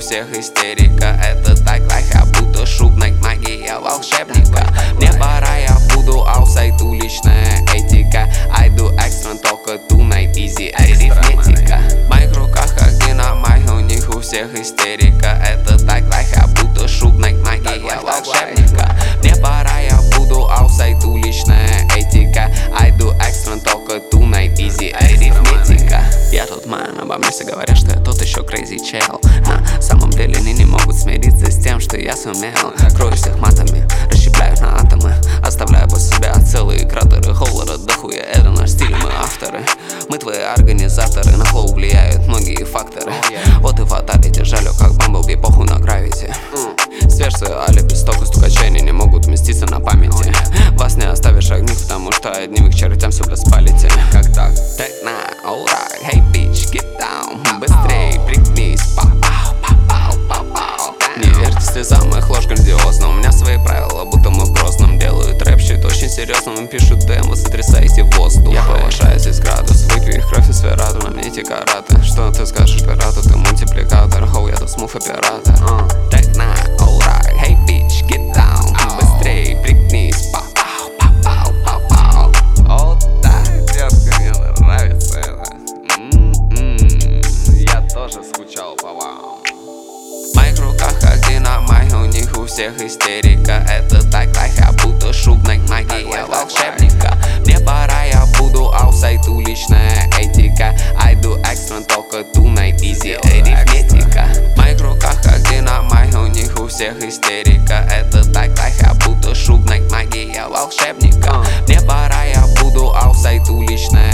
всех истерика. Это так лайха, будто шубная магия волшебника. Мне пора, я буду аутсайд, уличная этика. I do extra, только tonight easy арифметика. В моих руках как динамайк, у них у всех истерика. Это так лайха, будто шубная магия волшебника. Мне пора, я буду аутсайд, уличная этика. I do extra, только tonight easy арифметика. Я тут мэн, обо мне все говорят, что я тот еще crazy чел. На самом деле они не могут смириться с тем, что я сумел. Крою всех матами, расщепляю на атомы, оставляю после себя целые кратеры. Холлера дохуя, это наш стиль, мы авторы. Мы твои организаторы, на флоу влияют многие факторы. Вот и фаталити, жалю как Бамблби, похуй на гравити. Свеж свое алиби, столько стукачей, они не могут вместиться на памяти. Вас не оставишь огних, потому что одним к чертям все бля спалите. Как так? Techno, alright, hey bitch, get down. Быстрей, пригнись, пау-пау, пау-пау, пау-пау. Не верьте слезам моих ложь грандиозно. У меня свои правила, будто мы в Грозном. Делают рэп, щит очень серьезно. Им пишут демо, сотрясайте воздух. Я повышаю здесь градус, выпью их кровь и сферату. На мне эти караты. Что ты скажешь пирату, ты мультипликатор. Хоу, я тут смув оператор. Techno, alright, hey bitch, get down. Быстрей, пригнись, пау-пау, пау-пау, пау-пау. О да, детка, мне нравится это. Я тоже скучал по вам. В моих руках как динамайк, у них у всех истерика. Это так лайха, будто шубная магия волшебника. Мне пора, я буду аутсайд, уличная этика. I do extra, только tonight easy арифметика. В моих руках как динамайк, у них у всех истерика. Это так лайха, будто шубная магия волшебника. Мне пора, я буду аутсайд, уличная